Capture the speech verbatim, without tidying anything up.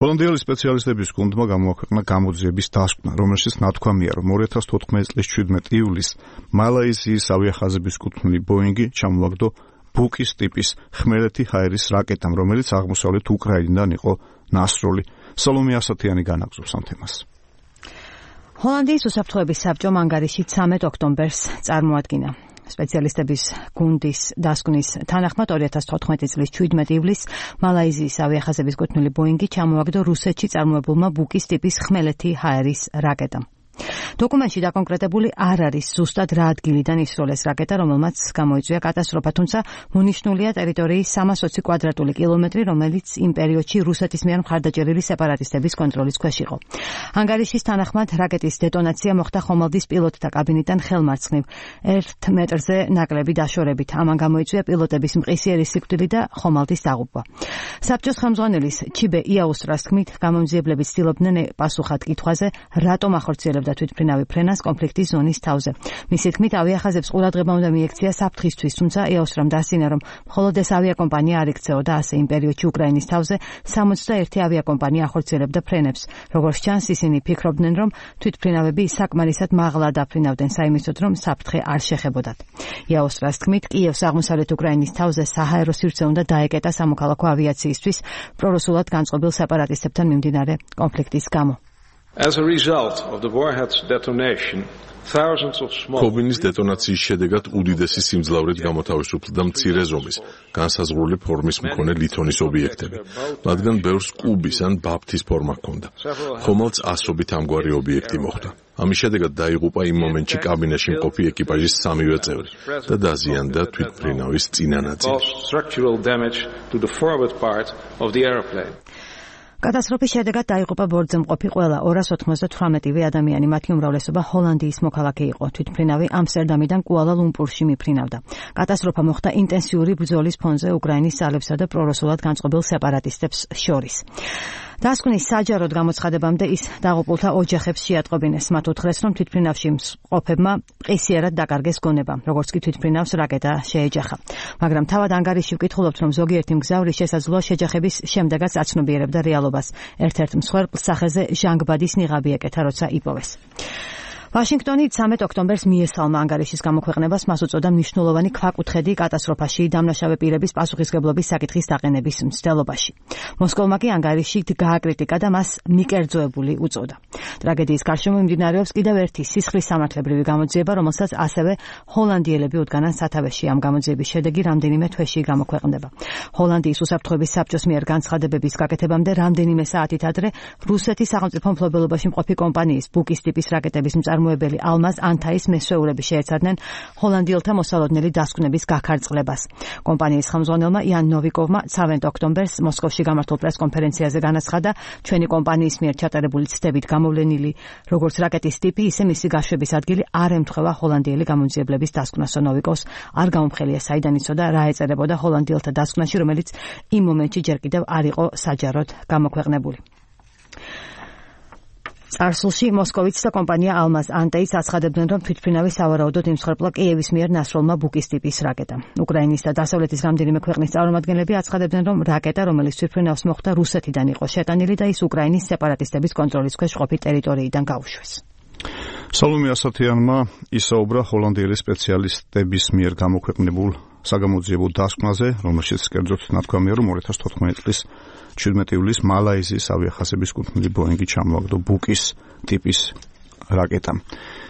ჰოლანდიელი სპეციალისტების გუნდმა გამოაქვეყნა გამოძიების დასკვნა, რომელშიც ნათქვამია, რომ ორი ათას თოთხმეტი წლის შვიდმეტი ივლისს მალაიზიის ავიახაზების კუთვნილი ბოინგი ჩამოაგდო ბუკის ტიპის ხმელეთი ჰაერის რაკეტამ, რომელიც აღმოსავლეთ უკრაინიდან იყო ნასროლი. სოლომე ასათიანი განაგზობს ამ თემას. ჰოლანდიის უსაფრთხოების საბჭომ ანგარიში ცამეტ ოქტომბერს წარმოადგინა. სპეციალისტების გუნდის დასკვნის თანახმად ორი ათას თოთხმეტი წლის შვიდმეტი ივლისს მალაიზიის ავიახაზების კუთვნილი ბოინგი ჩამოაგდო რუსეთში წარმოებულმა ბუკის ტიპის ხმელეთი ჰაერის რაკეტამ. დოკუმენტში დაკონკრეტებული არ არის ზუსტად რა ადგილიდან ისროლეს რაკეტა, რომელმაც გამოიწვია კატასტროფა, თუმცა მონიშნულია ტერიტორიის სამას ოცი კვადრატული კილომეტრი, რომელიც იმ პერიოდში რუსეთის მიერ მხარდაჭერილი სეპარატისტების კონტროლის ქვეშ იყო. ანგარიშის თანახმად რაკეტის დეტონაცია მოხდა ხომალდის პილოტთა კაბინიდან ხელმარცხნივ ერთ მეტრზე ნაკლები დაშორებით. ამან გამოიწვია პილოტების მყისიერი სიკვდილი და ხომალდის დაღუპვა. საბჭოს ხელმძღვანელის ჩიბე იაუსტრას თქმით, გამომძიებლები ცდილობდნენ პასუხად კითხვაზე, რატომ ახორციელებდა თვითმფრინავი ფრენას კონფლიქტის ზონის თავზე. მისი თქმით, ავიახაზებს ყურადღება უნდა მიექცია საფრთხისთვის, თუმცა იაუსტრამ დასცინა, რომ მხოლოდ ეს ავიაკომპანია არ იქცეოდა ასე იმ პერიოდში უკრაინის თავზე სამოცდაერთი ავიაკომპანია ახორციელებდა ფრენებს. როგორც ჩანს, ისინი ფიქრობდნენ, რომ თვითმფრინავები საკმარისად მაღლა დაფრინავდნენ საიმედოდ, რომ საფრთხე არ შეხებოდათ. იაუსტრას თქმით, კიევს აღმოსავლეთ უკრაინის თავზე საჰაერო სივრცე უნდა დაეკეტა სამოქალაქო ავიაციისთვის პრორუსულად განწყობილ სეპარატისტებთან მიმდინარე კონფლიქტის გამო. As a result of the warhead's detonation, thousands of small კობინის დეტონაციის შედეგად უდიდესი სიმძლავრით გამოთავისუფლდა მცირე ზომის, განსაზღვრული ფორმის მქონე ლითონის ობიექტები, მათგან ბევრს კუბის ან ბაფთის ფორმა ჰქონდა. ხომალდს ასობით ამგვარი ობიექტი მოხვდა. ამის შედეგად დაიღუპა იმ მომენტში კაბინაში მყოფი ეკიპაჟის სამივე წევრი და დაზიანდა თვითმფრინავის წინა ნაწილი. კატასტროფის შედეგად დაიღუპა ბორტზე მყოფი ყველა ორას ოთხმოცდათვრამეტივე ადამიანი, მათი უმრავლესობა ჰოლანდიის მოქალაქე იყო. თვითმფრინავი ამსტერდამიდან კუალა-ლუმპურში მიფრინავდა. კატასტროფა მოხდა ინტენსიური ბრძოლის ფონზე უკრაინის ძალებსა და პრორუსულად განწყობილ სეპარატისტებს შორის. დასკვნის საჯაროდ გამოცხადებამდე ის დაღუპულთა ოჯახებს შეატყობინეს. მათ უთხრეს, რომ თვითმფრინავში მყოფებმა ყისიერად დაკარგეს გონება, როგორც კი თვითმფრინავს რაკეტა შეეჯახა. მაგრამ თავად ანგარიში ვკითხულობთ, რომ ზოგიერთი მგზავრი შესაძლოა შეჯახების შემდეგაც აცნობიერებდა რეალობას. ერთ-ერთ მსხვერპლს სახეზე ჟანგბადის ნიღაბი ეკეთა, როცა იპოვეს. ვაშინგტონი ცამეტ ოქტომბერს მიესალმა ანგარიშის გამოქვეყნებას, მას უწოდა მნიშვნელოვანი ქვაკუთხედი კატასტროფაში დამნაშავე პირების პასუხისმგებლობის საკითხის დაყენების მცდელობაში. მოსკოვმა კი ანგარიშით გააკრიტიკა და მას მიკერძოებული უწოდა. ტრაგედიის გარშემო მიმდინარეობს კიდევ ერთი სისხლის სამართლებრივი გამოძიება, რომელსაც ასევე ჰოლანდიელები უდგანან სათავეში. ამ გამოძიების შედეგი რამდენიმე თვეში გამოქვეყნდება. ჰოლანდიის უსაფრთხოების საბჭოს მიერ განცხადებების გაკეთებამდე რამდენიმე საათით ადრე რუსეთის სახელმწიფო მფლობელობაში მყოფი კომპანიის ბუკის ტიპის რაკეტების მწარმოებელი ალმაზ ანტაის მესვეულები შეეცადნენ ჰოლანდიელთა მოსალოდნელი დასკვნების გაქარწყლებას. კომპანიის ხელმძღვანელმა იან ნოვიკოვმა ცამეტ ოქტომბერს მოსკოვში გამართულ პრესკონფერენციაზე განაცხადა, ჩვენი კომპანიის მიერ ჩატარებული ცდებით გამოვლენილი როგორც რაკეტის ტიპი, ისე მისი გაშვების ადგილი არ ემთხვევა ჰოლანდიელი გამომძიებლების დასკვნას. ნოვიკოვს არ გამომხელია საიდან იცოდა რა ეწერებოდა ჰოლანდიელთა დასკვნაში, რომელიც იმ მომენტში ჯერ კიდევ არ იყო საჯაროდ გამოქვეყნებული. წარსულში მოსკოვიც და კომპანია ალმაზ ანტეიც აცხადებდნენ, რომ თვითმფრინავი სავარაუდოდ იმსხვერპლა კიევის მიერ ნასროლმა ბუკის ტიპის რაკეტა. უკრაინის და დასავლეთის რამდენიმე ქვეყნის წარმომადგენლები აცხადებდნენ, რომ რაკეტა, რომელიც თვითმფრინავს მოხვდა, რუსეთიდან იყო შეტანილი და ის უკრაინის სეპარატისტების კონტროლის ქვეშ მყოფი ტერიტორიიდან გაუშვეს. სოლომე ასათიანმა ისაუბრა ჰოლანდიელი სპეციალისტების მიერ გამოქვეყნებულ საგამოძიებო დასკვნაზე, რომელშიც კერძოდ ნათქვამია, რომ ორი ათას თოთხმეტი წლის შვიდმეტი ივლისს მალაიზიის ავიახაზების კუთვნილი ბოინგი ჩამოაგდო ბუკის ტიპის რაკეტამ.